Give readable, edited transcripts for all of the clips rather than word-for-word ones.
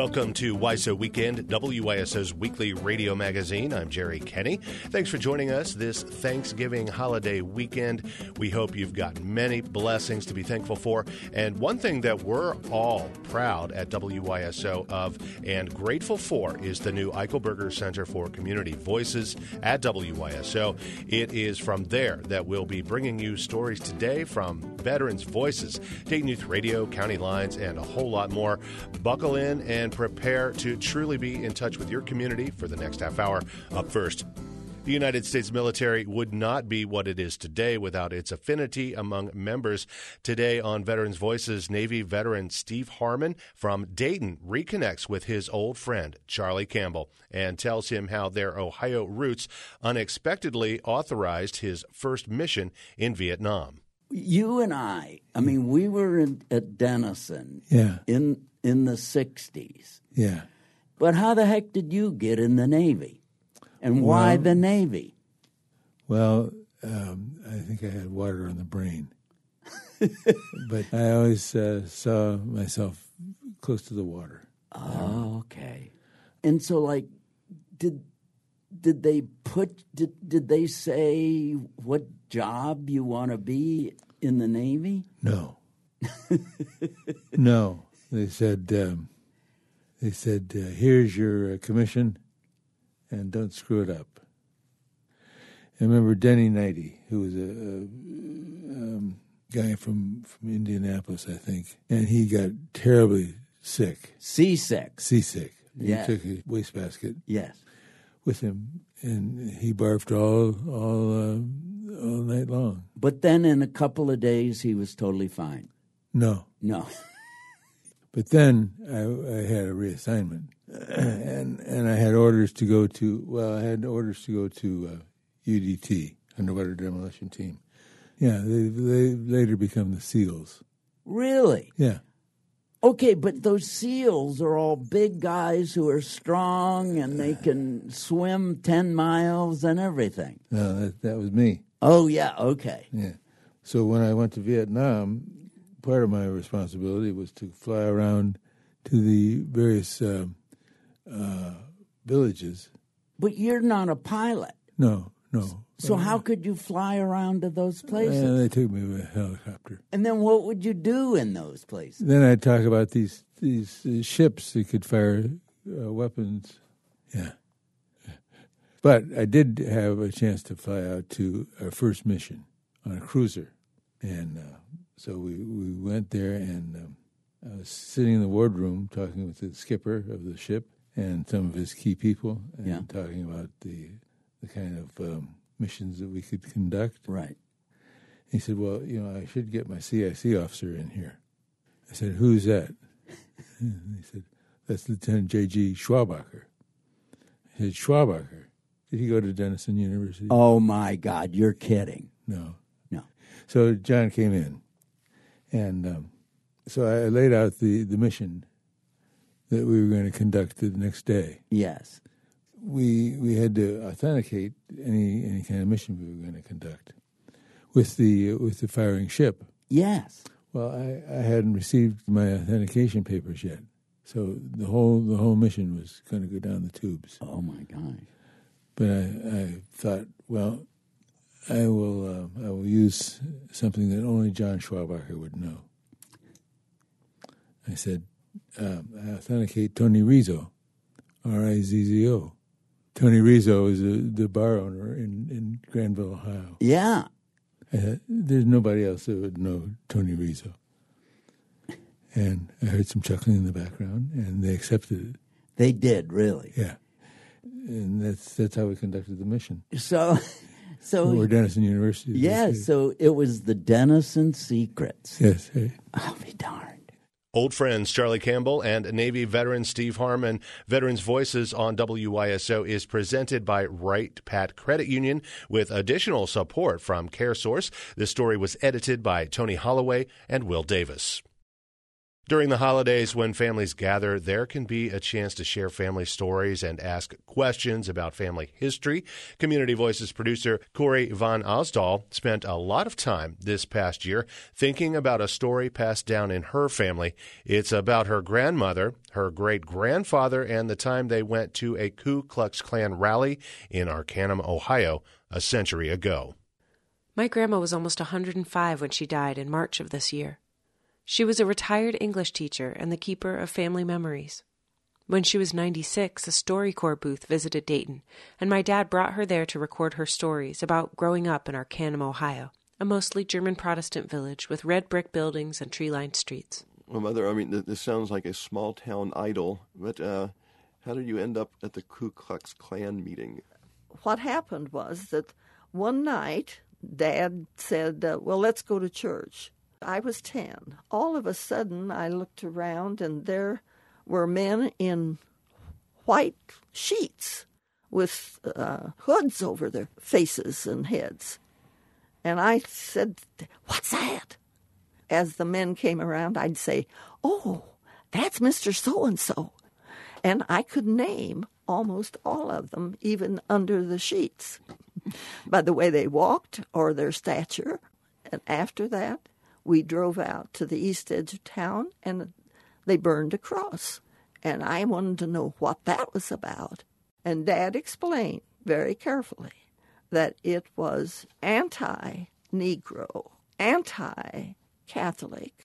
Welcome to WISO Weekend, WISO's weekly radio magazine. I'm Jerry Kenny. Thanks for joining us this Thanksgiving holiday weekend. We hope you've got many blessings to be thankful for. And one thing that we're all proud at WISO of and grateful for is the new Eichelberger Center for Community Voices at WISO. It is from there that we'll be bringing you stories today from Veterans Voices, Dayton Youth Radio, County Lines, and a whole lot more. Buckle in and prepare to truly be in touch with your community for the next half hour. Up first, the United States military would not be what it is today without its affinity among members. Today on Veterans Voices, Navy veteran Steve Harmon from Dayton reconnects with his old friend Charlie Campbell and tells him how their Ohio roots unexpectedly authorized his first mission in Vietnam. You and I mean, we were at Denison in the 60s. Yeah. But how the heck did you get in the Navy? And why the Navy? Well, I think I had water on the brain. But I always saw myself close to the water. Oh, okay. And so, like, did they say what job you want to be in the Navy? No. No. They said, here's your commission, and don't screw it up. I remember Denny Knighty, who was a guy from Indianapolis, I think, and he got terribly sick. Seasick. Yes. He took a wastebasket. Yes. With him, and he barfed all night long. But then in a couple of days, he was totally fine. No. But then I had a reassignment, and I had orders to go to UDT, Underwater Demolition Team. Yeah, they later become the SEALs. Really? Yeah. Okay, but those SEALs are all big guys who are strong and they can swim 10 miles and everything. No, that was me. Oh, yeah, okay. Yeah. So when I went to Vietnam, part of my responsibility was to fly around to the various villages. But you're not a pilot. No. So how could you fly around to those places? They took me with a helicopter. And then what would you do in those places? Then I'd talk about these ships that could fire weapons. Yeah. But I did have a chance to fly out to our first mission on a cruiser. And so we went there, and I was sitting in the wardroom talking with the skipper of the ship and some of his key people, and talking about the kind of missions that we could conduct. Right. He said, well, I should get my CIC officer in here. I said, who's that? And he said, that's Lieutenant J.G. Schwabacher. I said, Schwabacher? Did he go to Denison University? Oh, my God, you're kidding. No. So John came in, and so I laid out the mission that we were going to conduct the next day. Yes. We had to authenticate any kind of mission we were going to conduct with the firing ship. Yes. Well, I hadn't received my authentication papers yet, so the whole mission was going to go down the tubes. Oh my gosh! But I thought, well, I will use something that only John Schwabacher would know. I said, I authenticate Tony Rizzo, Rizzo. Tony Rizzo is the bar owner in Granville, Ohio. Yeah. There's nobody else that would know Tony Rizzo. And I heard some chuckling in the background, and they accepted it. They did, really? Yeah. And that's how we conducted the mission. So we're Denison University. Yeah, so it was the Denison Secrets. Yes. Right. I'll be darned. Old friends Charlie Campbell and Navy veteran Steve Harmon. Veterans Voices on WISO is presented by Wright Pat Credit Union with additional support from CareSource. This story was edited by Tony Holloway and Will Davis. During the holidays, when families gather, there can be a chance to share family stories and ask questions about family history. Community Voices producer Corey Von Osdal spent a lot of time this past year thinking about a story passed down in her family. It's about her grandmother, her great-grandfather, and the time they went to a Ku Klux Klan rally in Arcanum, Ohio, a century ago. My grandma was almost 105 when she died in March of this year. She was a retired English teacher and the keeper of family memories. When she was 96, a StoryCorps booth visited Dayton, and my dad brought her there to record her stories about growing up in Arcanum, Ohio, a mostly German Protestant village with red brick buildings and tree-lined streets. Well, Mother, I mean, this sounds like a small-town idol, but how did you end up at the Ku Klux Klan meeting? What happened was that one night, Dad said, well, let's go to church. I was 10. All of a sudden, I looked around, and there were men in white sheets with hoods over their faces and heads. And I said, what's that? As the men came around, I'd say, oh, that's Mr. So-and-so. And I could name almost all of them, even under the sheets, by the way they walked or their stature. And after that, we drove out to the east edge of town, and they burned a cross. And I wanted to know what that was about. And Dad explained very carefully that it was anti-Negro, anti-Catholic,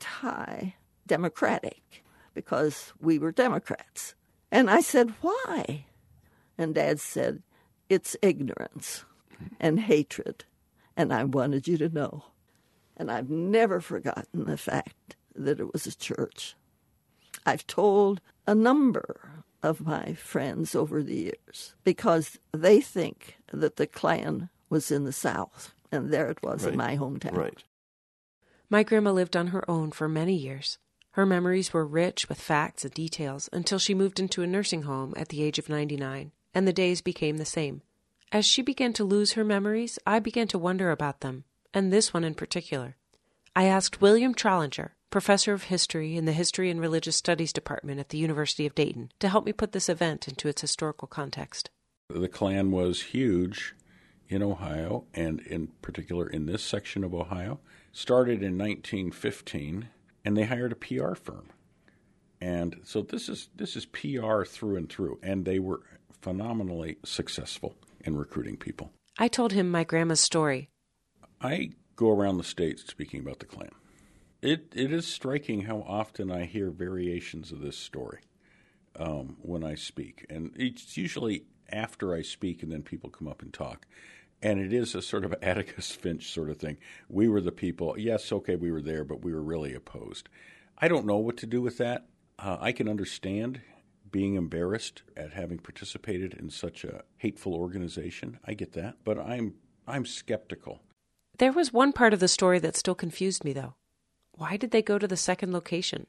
anti-democratic, because we were Democrats. And I said, why? And Dad said, it's ignorance and hatred, and I wanted you to know. And I've never forgotten the fact that it was a church. I've told a number of my friends over the years because they think that the Klan was in the South, and there it was in my hometown. Right. My grandma lived on her own for many years. Her memories were rich with facts and details until she moved into a nursing home at the age of 99, and the days became the same. As she began to lose her memories, I began to wonder about them, and this one in particular. I asked William Trollinger, professor of history in the History and Religious Studies Department at the University of Dayton, to help me put this event into its historical context. The Klan was huge in Ohio, and in particular in this section of Ohio. Started in 1915, and they hired a PR firm. And so this is PR through and through, and they were phenomenally successful in recruiting people. I told him my grandma's story. I go around the state speaking about the Klan. It is striking how often I hear variations of this story when I speak. And it's usually after I speak and then people come up and talk. And it is a sort of Atticus Finch sort of thing. We were the people. Yes, okay, we were there, but we were really opposed. I don't know what to do with that. I can understand being embarrassed at having participated in such a hateful organization. I get that. But I'm skeptical. There was one part of the story that still confused me, though. Why did they go to the second location?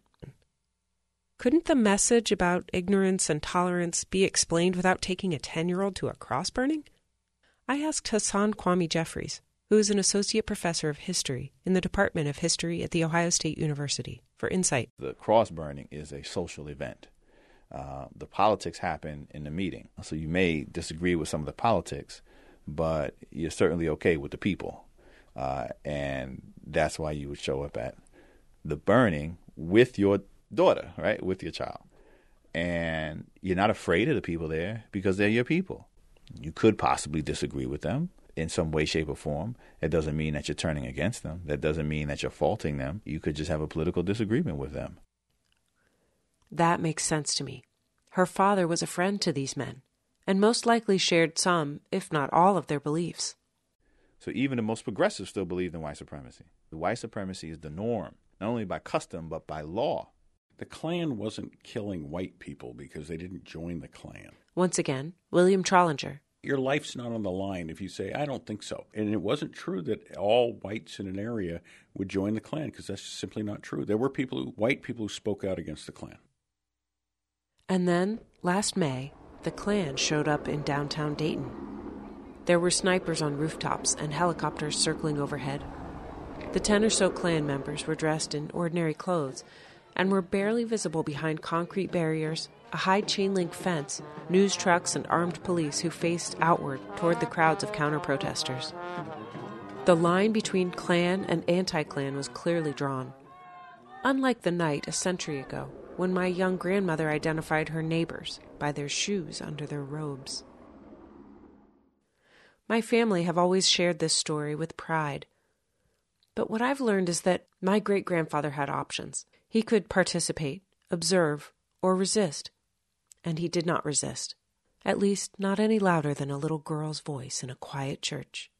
Couldn't the message about ignorance and tolerance be explained without taking a 10-year-old to a cross burning? I asked Hassan Kwame Jeffries, who is an associate professor of history in the Department of History at The Ohio State University, for insight. The cross burning is a social event. The politics happen in the meeting. So you may disagree with some of the politics, but you're certainly okay with the people. And that's why you would show up at the burning with your daughter, right, with your child. And you're not afraid of the people there because they're your people. You could possibly disagree with them in some way, shape, or form. That doesn't mean that you're turning against them. That doesn't mean that you're faulting them. You could just have a political disagreement with them. That makes sense to me. Her father was a friend to these men, and most likely shared some, if not all, of their beliefs. So even the most progressive still believe in white supremacy. The white supremacy is the norm, not only by custom, but by law. The Klan wasn't killing white people because they didn't join the Klan. Once again, William Trollinger. Your life's not on the line if you say, I don't think so. And it wasn't true that all whites in an area would join the Klan, because that's just simply not true. There were white people who spoke out against the Klan. And then, last May, the Klan showed up in downtown Dayton. There were snipers on rooftops and helicopters circling overhead. The 10 or so Klan members were dressed in ordinary clothes, and were barely visible behind concrete barriers, a high chain-link fence, news trucks, and armed police who faced outward toward the crowds of counter-protesters. The line between Klan and anti-Klan was clearly drawn. Unlike the night a century ago, when my young grandmother identified her neighbors by their shoes under their robes. My family have always shared this story with pride. But what I've learned is that my great-grandfather had options. He could participate, observe, or resist. And he did not resist. At least, not any louder than a little girl's voice in a quiet church.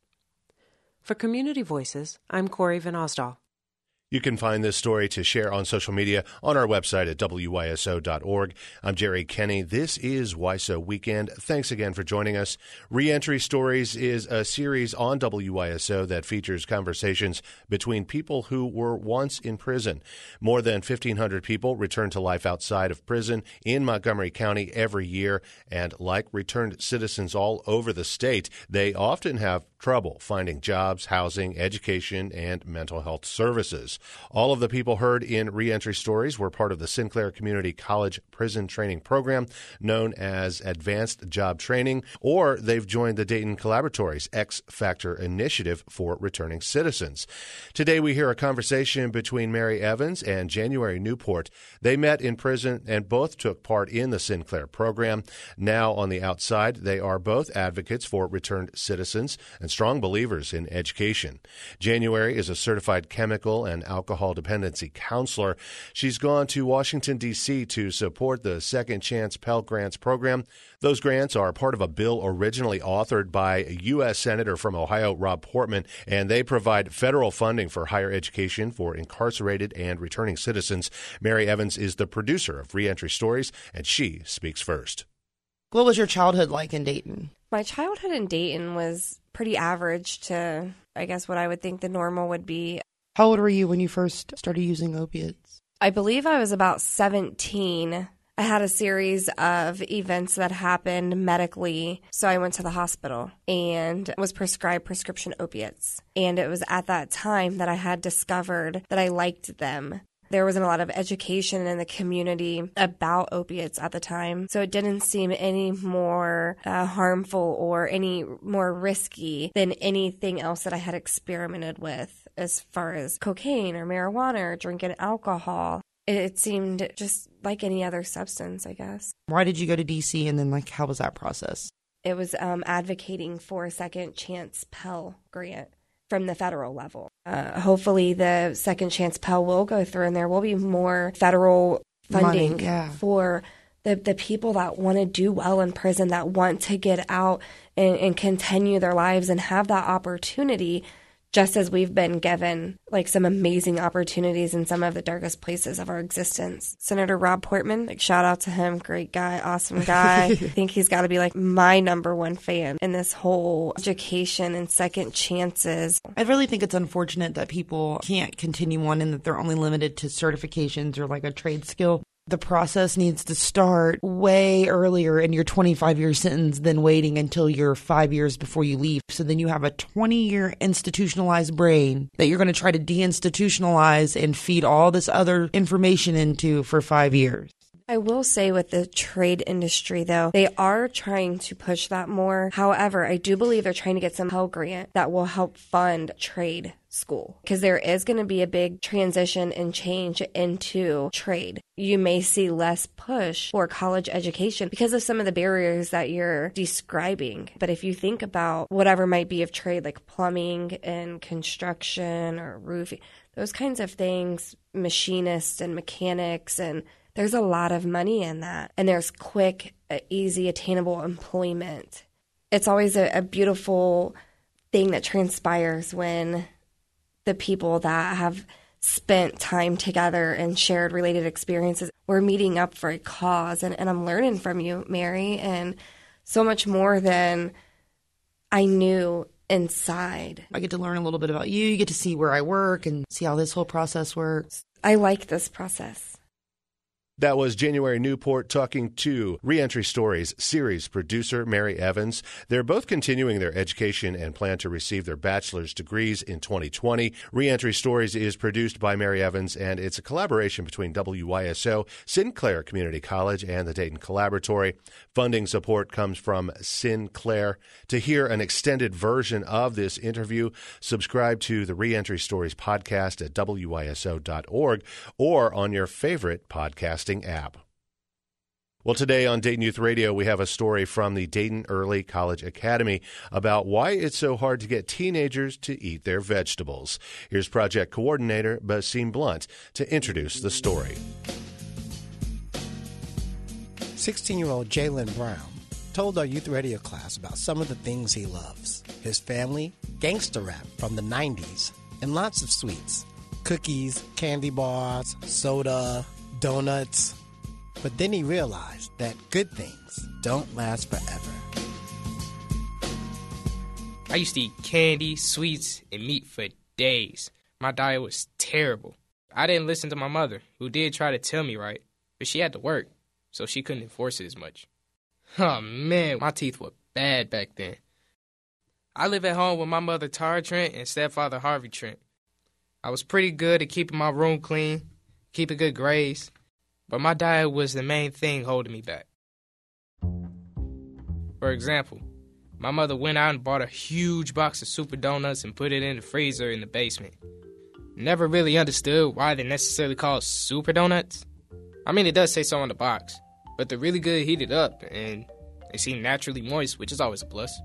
For Community Voices, I'm Corey Van Osdal. You can find this story to share on social media on our website at wyso.org. I'm Jerry Kenny. This is WYSO Weekend. Thanks again for joining us. Reentry Stories is a series on WYSO that features conversations between people who were once in prison. More than 1,500 people return to life outside of prison in Montgomery County every year, and like returned citizens all over the state, they often have trouble finding jobs, housing, education, and mental health services. All of the people heard in Reentry Stories were part of the Sinclair Community College Prison Training Program, known as Advanced Job Training, or they've joined the Dayton Collaboratory's X Factor initiative for returning citizens. Today we hear a conversation between Mary Evans and January Newport. They met in prison and both took part in the Sinclair program. Now on the outside, they are both advocates for returned citizens and strong believers in education. January is a certified chemical and alcohol dependency counselor. She's gone to Washington, D.C. to support the Second Chance Pell Grants program. Those grants are part of a bill originally authored by a U.S. Senator from Ohio, Rob Portman, and they provide federal funding for higher education for incarcerated and returning citizens. Mary Evans is the producer of Reentry Stories, and she speaks first. What was your childhood like in Dayton? My childhood in Dayton was pretty average to, I guess, what I would think the normal would be. How old were you when you first started using opiates? I believe I was about 17. I had a series of events that happened medically, so I went to the hospital and was prescribed prescription opiates. And it was at that time that I had discovered that I liked them. There wasn't a lot of education in the community about opiates at the time, so it didn't seem any more harmful or any more risky than anything else that I had experimented with as far as cocaine or marijuana or drinking alcohol. It seemed just like any other substance, I guess. Why did you go to D.C. and then, how was that process? It was advocating for a Second Chance Pell Grant from the federal level. Hopefully the Second Chance Pell will go through and there will be more federal funding for the people that want to do well in prison, that want to get out and continue their lives and have that opportunity, just as we've been given some amazing opportunities in some of the darkest places of our existence. Senator Rob Portman, shout out to him, great guy, awesome guy. I think he's got to be my number one fan in this whole education and second chances. I really think it's unfortunate that people can't continue on and that they're only limited to certifications or a trade skill. The process needs to start way earlier in your 25-year sentence than waiting until you're 5 years before you leave. So then you have a 20-year institutionalized brain that you're going to try to deinstitutionalize and feed all this other information into for 5 years. I will say with the trade industry, though, they are trying to push that more. However, I do believe they're trying to get some Pell Grant that will help fund trade school, because there is going to be a big transition and change into trade. You may see less push for college education because of some of the barriers that you're describing. But if you think about whatever might be of trade, like plumbing and construction or roofing, those kinds of things, machinists and mechanics, and there's a lot of money in that. And there's quick, easy, attainable employment. It's always a beautiful thing that transpires when the people that have spent time together and shared related experiences, we're meeting up for a cause. And I'm learning from you, Mary, and so much more than I knew inside. I get to learn a little bit about you. You get to see where I work and see how this whole process works. I like this process. That was January Newport talking to Reentry Stories series producer Mary Evans. They're both continuing their education and plan to receive their bachelor's degrees in 2020. Reentry Stories is produced by Mary Evans, and it's a collaboration between WYSO, Sinclair Community College, and the Dayton Collaboratory. Funding support comes from Sinclair. To hear an extended version of this interview, subscribe to the Reentry Stories podcast at WYSO.org or on your favorite podcasting app. Well, today on Dayton Youth Radio, we have a story from the Dayton Early College Academy about why it's so hard to get teenagers to eat their vegetables. Here's project coordinator Basim Blunt to introduce the story. 16-year-old Jalen Brown told our youth radio class about some of the things he loves. His family, gangster rap from the 90s, and lots of sweets. Cookies, candy bars, soda, donuts. But then he realized that good things don't last forever. I used to eat candy, sweets, and meat for days. My diet was terrible. I didn't listen to my mother, who did try to tell me right, but she had to work, so she couldn't enforce it as much. Oh man, my teeth were bad back then. I live at home with my mother Tara Trent and stepfather Harvey Trent. I was pretty good at keeping my room clean, keeping good grades, but my diet was the main thing holding me back. For example, my mother went out and bought a huge box of Super Donuts and put it in the freezer in the basement. Never really understood why they're necessarily called Super Donuts. I mean, it does say so on the box, but they're really good heated up and they seem naturally moist, which is always a plus.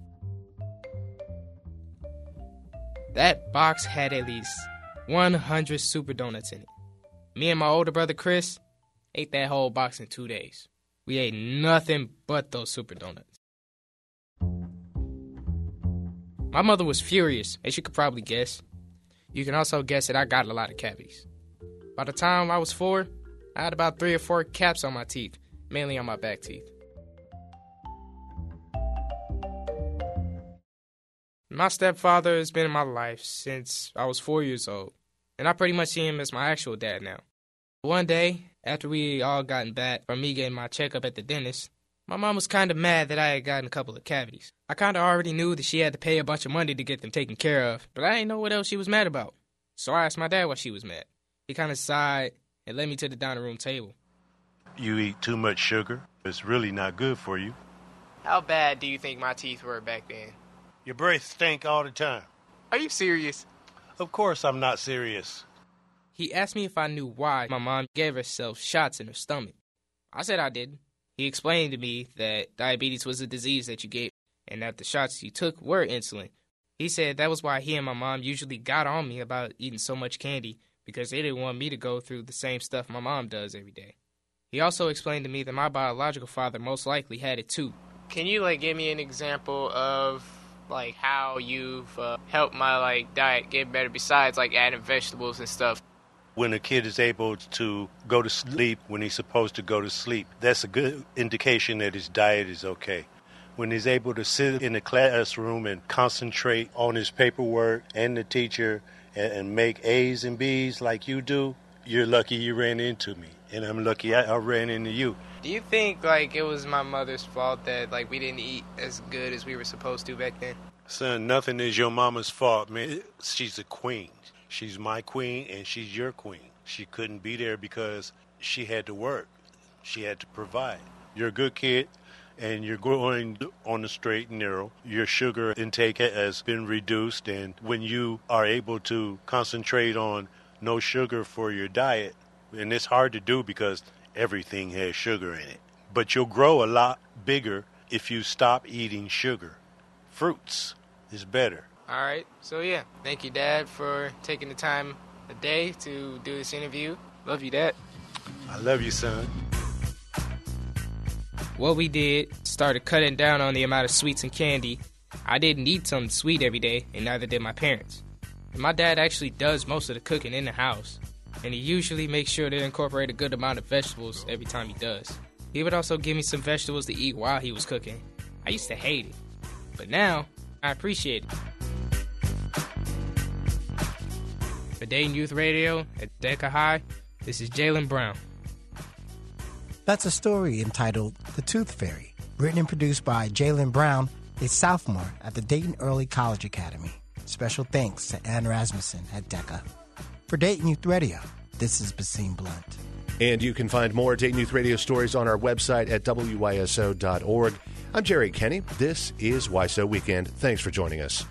That box had at least 100 Super Donuts in it. Me and my older brother Chris ate that whole box in 2 days. We ate nothing but those Super Donuts. My mother was furious, as you could probably guess. You can also guess that I got a lot of cavities. By the time I was 4, I had about 3 or 4 caps on my teeth, mainly on my back teeth. My stepfather has been in my life since I was 4 years old, and I pretty much see him as my actual dad now. One day, after we all gotten back from me getting my checkup at the dentist, my mom was kind of mad that I had gotten a couple of cavities. I kind of already knew that she had to pay a bunch of money to get them taken care of, but I didn't know what else she was mad about. So I asked my dad why she was mad. He kind of sighed and led me to the dining room table. You eat too much sugar. It's really not good for you. How bad do you think my teeth were back then? Your breath stink all the time. Are you serious? Of course I'm not serious. He asked me if I knew why my mom gave herself shots in her stomach. I said I didn't. He explained to me that diabetes was a disease that you get and that the shots you took were insulin. He said that was why he and my mom usually got on me about eating so much candy because they didn't want me to go through the same stuff my mom does every day. He also explained to me that my biological father most likely had it too. Can you give me an example of how you've helped my diet get better besides adding vegetables and stuff? When a kid is able to go to sleep when he's supposed to go to sleep, that's a good indication that his diet is okay. When he's able to sit in the classroom and concentrate on his paperwork and the teacher and make A's and B's like you do, you're lucky you ran into me, and I'm lucky I ran into you. Do you think it was my mother's fault that we didn't eat as good as we were supposed to back then? Son, nothing is your mama's fault, man. She's a queen. She's my queen, and she's your queen. She couldn't be there because she had to work. She had to provide. You're a good kid, and you're going on the straight and narrow. Your sugar intake has been reduced, and when you are able to concentrate on no sugar for your diet, and it's hard to do because everything has sugar in it, but you'll grow a lot bigger if you stop eating sugar. Fruits is better. All right. So, yeah, thank you, Dad, for taking the time a day to do this interview. Love you, Dad. I love you, son. What we did started cutting down on the amount of sweets and candy. I didn't eat something sweet every day, and neither did my parents. And my dad actually does most of the cooking in the house, and he usually makes sure to incorporate a good amount of vegetables every time he does. He would also give me some vegetables to eat while he was cooking. I used to hate it, but now I appreciate it. For Dayton Youth Radio at Deca High, this is Jalen Brown. That's a story entitled The Tooth Fairy, written and produced by Jalen Brown, a sophomore at the Dayton Early College Academy. Special thanks to Ann Rasmussen at DECA. For Dayton Youth Radio, this is Basim Blunt. And you can find more Dayton Youth Radio stories on our website at wyso.org. I'm Jerry Kenny. This is YSO Weekend. Thanks for joining us.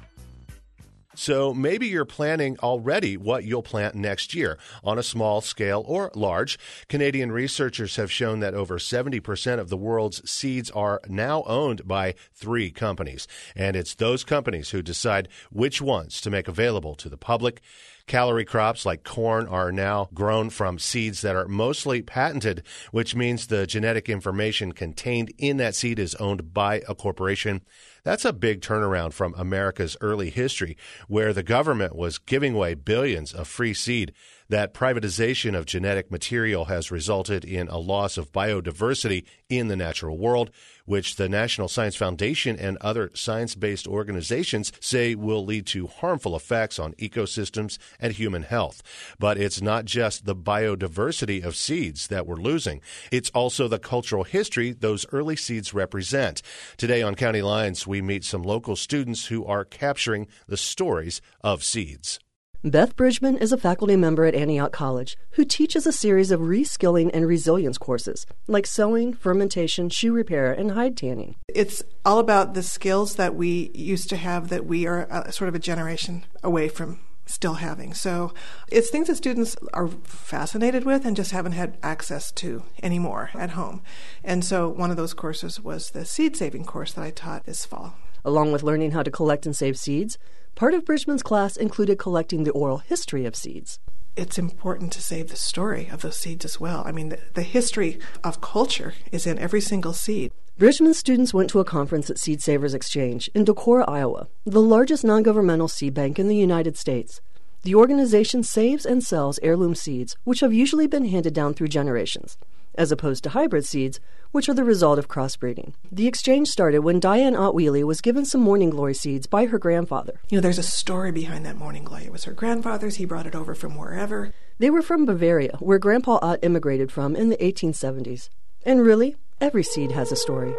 So maybe you're planning already what you'll plant next year on a small scale or large. Canadian researchers have shown that over 70% of the world's seeds are now owned by 3 companies. And it's those companies who decide which ones to make available to the public. Calorie crops like corn are now grown from seeds that are mostly patented, which means the genetic information contained in that seed is owned by a corporation. That's a big turnaround from America's early history, where the government was giving away billions of free seed. That privatization of genetic material has resulted in a loss of biodiversity in the natural world, which the National Science Foundation and other science-based organizations say will lead to harmful effects on ecosystems and human health. But it's not just the biodiversity of seeds that we're losing. It's also the cultural history those early seeds represent. Today on County Lines, we meet some local students who are capturing the stories of seeds. Beth Bridgman is a faculty member at Antioch College who teaches a series of reskilling and resilience courses like sewing, fermentation, shoe repair, and hide tanning. It's all about the skills that we used to have that we are sort of a generation away from still having. So it's things that students are fascinated with and just haven't had access to anymore at home. And so one of those courses was the seed saving course that I taught this fall. Along with learning how to collect and save seeds, part of Bridgman's class included collecting the oral history of seeds. It's important to save the story of those seeds as well. I mean, the history of culture is in every single seed. Bridgman students went to a conference at Seed Savers Exchange in Decorah, Iowa, the largest non-governmental seed bank in the United States. The organization saves and sells heirloom seeds, which have usually been handed down through generations, as opposed to hybrid seeds, which are the result of crossbreeding. The exchange started when Diane Otwheely was given some morning glory seeds by her grandfather. You know, there's a story behind that morning glory. It was her grandfather's. He brought it over from wherever. They were from Bavaria, where Grandpa Ott immigrated from in the 1870s. And really, every seed has a story.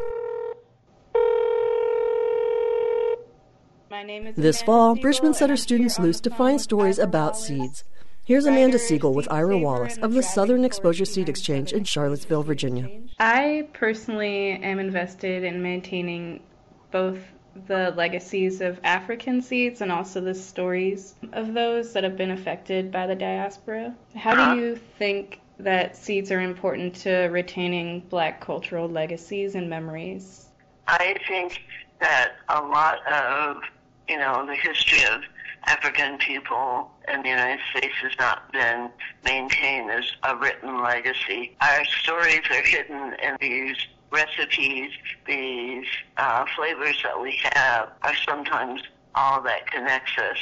This fall, Bridgman set her students loose to find stories about seeds. Here's Amanda Siegel with Ira Wallace of the Southern Exposure Seed Exchange in Charlottesville, Virginia. I personally am invested in maintaining both the legacies of African seeds and also the stories of those that have been affected by the diaspora. How do you think that seeds are important to retaining Black cultural legacies and memories? I think that a lot of, the history of African people in the United States has not been maintained as a written legacy. Our stories are hidden in these recipes, these flavors that we have are sometimes all that connects us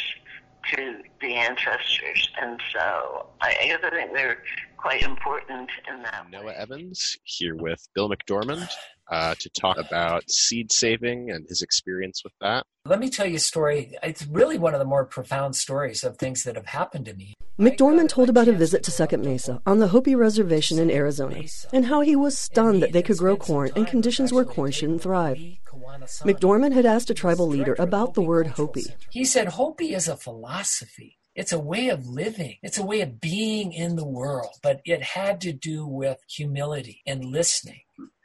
to the ancestors. And so I think they're quite important in that Noah Evans here with Bill McDormand to talk about seed saving and his experience with that. Let me tell you a story. It's really one of the more profound stories of things that have happened to me. McDormand told about a visit to Second Mesa on the Hopi Reservation in Arizona and how he was stunned that they could grow corn in conditions where corn shouldn't thrive. McDormand had asked a tribal leader about the word Hopi. He said, Hopi is a philosophy. It's a way of living. It's a way of being in the world. But it had to do with humility and listening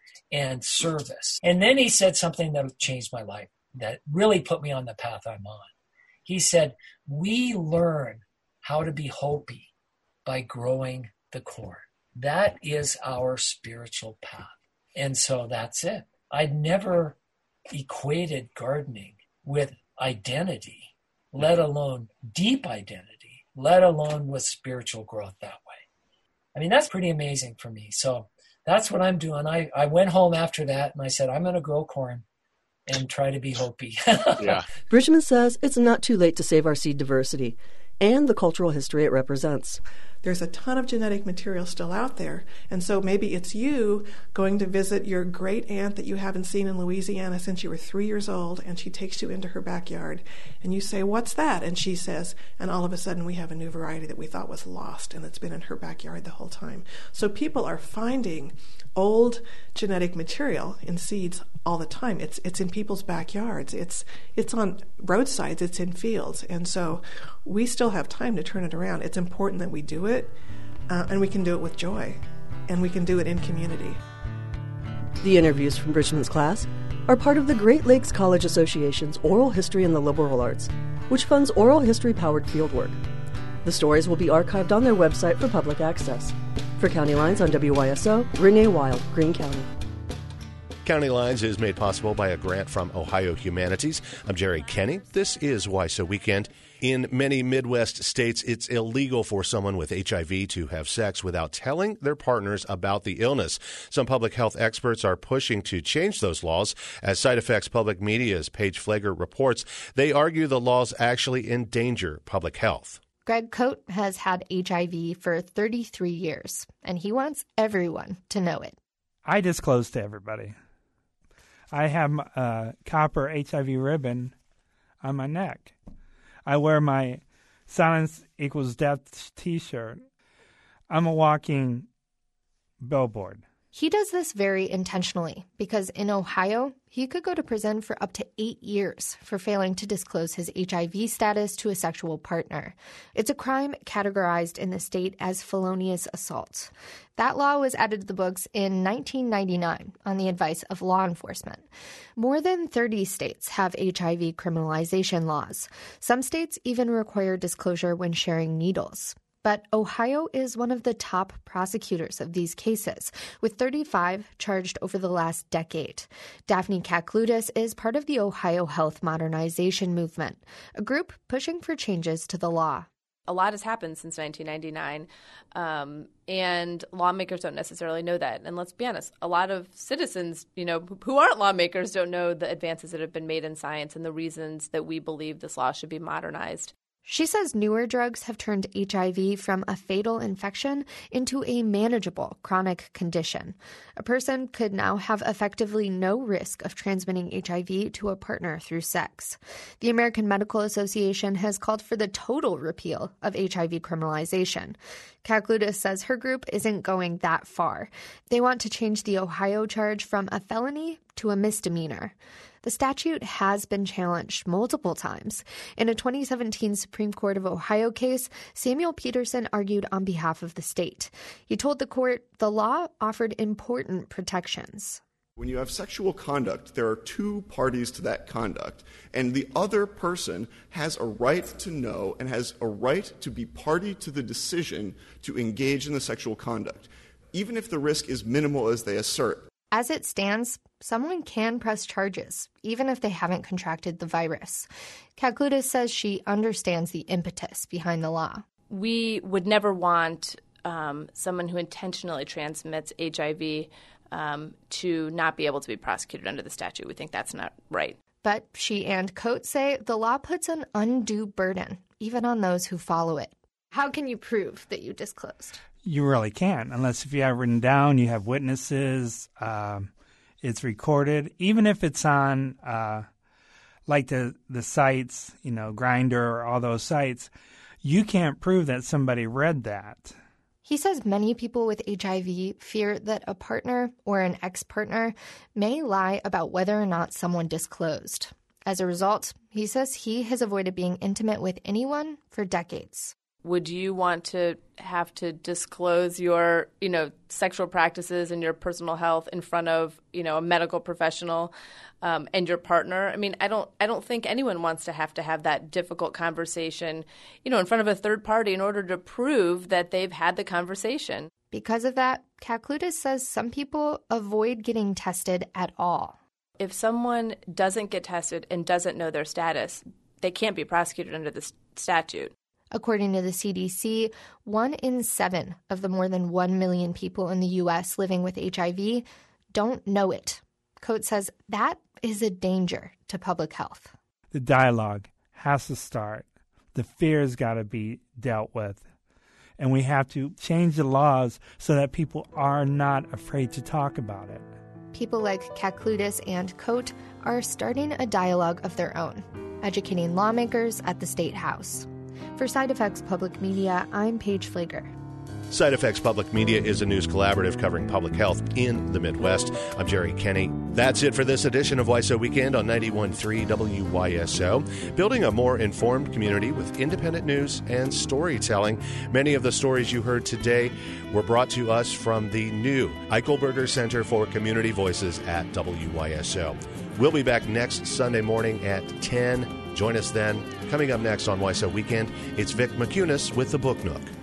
and service. And then he said something that changed my life, that really put me on the path I'm on. He said, we learn how to be Hopi by growing the corn. That is our spiritual path. And so that's it. I'd never equated gardening with identity, let alone deep identity, let alone with spiritual growth that way. I mean, that's pretty amazing for me. So that's what I'm doing. I went home after that and I said, I'm going to grow corn and try to be Hopi. Yeah. Bridgman says it's not too late to save our seed diversity and the cultural history it represents. There's a ton of genetic material still out there. And so maybe it's you going to visit your great aunt that you haven't seen in Louisiana since you were 3 years old, and she takes you into her backyard. And you say, "What's that?" And she says, and all of a sudden we have a new variety that we thought was lost, and it's been in her backyard the whole time. So people are finding old genetic material in seeds all the time. It's in people's backyards. It's on roadsides. It's in fields. And so we still have time to turn it around. It's important that we do it, and we can do it with joy, and we can do it in community. The interviews from Bridgman's class are part of the Great Lakes College Association's Oral History in the Liberal Arts, which funds oral history-powered fieldwork. The stories will be archived on their website for public access. For County Lines on WYSO, Renee Wild, Greene County. County Lines is made possible by a grant from Ohio Humanities. I'm Jerry Kenny. This is WYSO Weekend. In many Midwest states, it's illegal for someone with HIV to have sex without telling their partners about the illness. Some public health experts are pushing to change those laws. As Side Effects Public Media's Paige Flager reports, they argue the laws actually endanger public health. Greg Coate has had HIV for 33 years, and he wants everyone to know it. I disclose to everybody. I have a copper HIV ribbon on my neck. I wear my Silence Equals Death t-shirt. I'm a walking billboard. He does this very intentionally because in Ohio, he could go to prison for up to 8 years for failing to disclose his HIV status to a sexual partner. It's a crime categorized in the state as felonious assault. That law was added to the books in 1999 on the advice of law enforcement. More than 30 states have HIV criminalization laws. Some states even require disclosure when sharing needles. But Ohio is one of the top prosecutors of these cases, with 35 charged over the last decade. Daphne Kakloutis is part of the Ohio Health Modernization Movement, a group pushing for changes to the law. A lot has happened since 1999, and lawmakers don't necessarily know that. And let's be honest, a lot of citizens, who aren't lawmakers don't know the advances that have been made in science and the reasons that we believe this law should be modernized. She says newer drugs have turned HIV from a fatal infection into a manageable chronic condition. A person could now have effectively no risk of transmitting HIV to a partner through sex. The American Medical Association has called for the total repeal of HIV criminalization. Kakloutis says her group isn't going that far. They want to change the Ohio charge from a felony to a misdemeanor. The statute has been challenged multiple times. In a 2017 Supreme Court of Ohio case, Samuel Peterson argued on behalf of the state. He told the court the law offered important protections. When you have sexual conduct, there are two parties to that conduct, and the other person has a right to know and has a right to be party to the decision to engage in the sexual conduct, even if the risk is minimal as they assert. As it stands, someone can press charges, even if they haven't contracted the virus. Kakloutis says she understands the impetus behind the law. We would never want someone who intentionally transmits HIV to not be able to be prosecuted under the statute. We think that's not right. But she and Coate say the law puts an undue burden, even on those who follow it. How can you prove that you disclosed? You really can't, unless if you have it written down, you have witnesses, it's recorded. Even if it's on like the sites, Grindr or all those sites, you can't prove that somebody read that. He says many people with HIV fear that a partner or an ex-partner may lie about whether or not someone disclosed. As a result, he says he has avoided being intimate with anyone for decades. Would you want to have to disclose your, sexual practices and your personal health in front of, a medical professional and your partner? I mean, I don't think anyone wants to have that difficult conversation, in front of a third party in order to prove that they've had the conversation. Because of that, Kakloutis says some people avoid getting tested at all. If someone doesn't get tested and doesn't know their status, they can't be prosecuted under this statute. According to the CDC, 1 in 7 of the more than 1 million people in the U.S. living with HIV don't know it. Coate says that is a danger to public health. The dialogue has to start. The fear's got to be dealt with. and we have to change the laws so that people are not afraid to talk about it. People like Kakludis and Coate are starting a dialogue of their own, educating lawmakers at the State House. For Side Effects Public Media, I'm Paige Flager. Side Effects Public Media is a news collaborative covering public health in the Midwest. I'm Jerry Kenny. That's it for this edition of WISO Weekend on 91.3 WYSO. Building a more informed community with independent news and storytelling. Many of the stories you heard today were brought to us from the new Eichelberger Center for Community Voices at WYSO. We'll be back next Sunday morning at 10. Join us then. Coming up next on WISO Weekend, it's Vic McCunis with the Book Nook.